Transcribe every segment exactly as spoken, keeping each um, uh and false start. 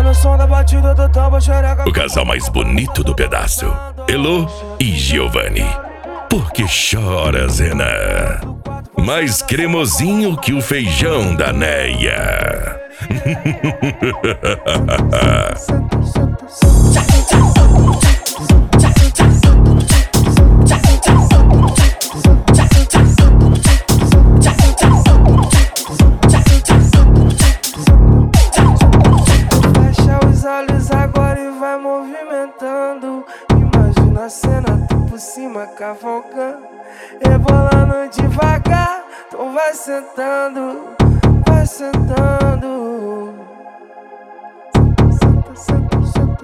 no som da batida do tambor, xereca. O casal mais bonito do pedaço, Elô e Giovanni. Por que choras, Renan? Mais cremosinho que o feijão da Neia. Fecha os olhos agora e vai movimentando. Imagina a cena, tu por cima cavalgando, rebolando devagar. Então vai sentando, vai sentando. Senta, senta, senta,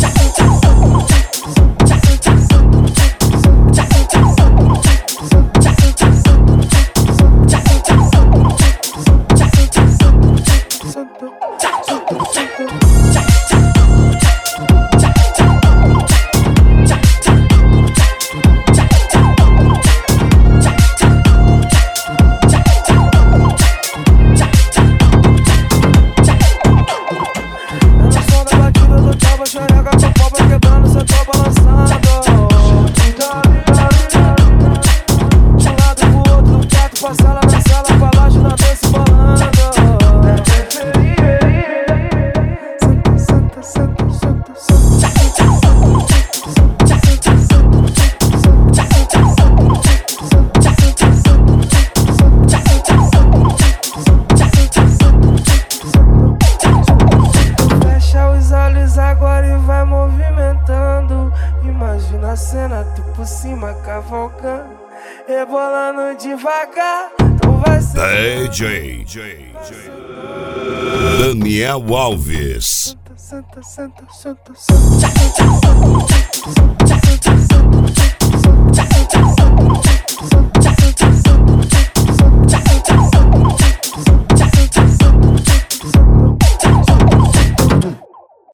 cena, tu por cima cavalgando, rebolando devagar. Então vai ser D J Daniel Alves. Senta, senta, senta, senta, senta.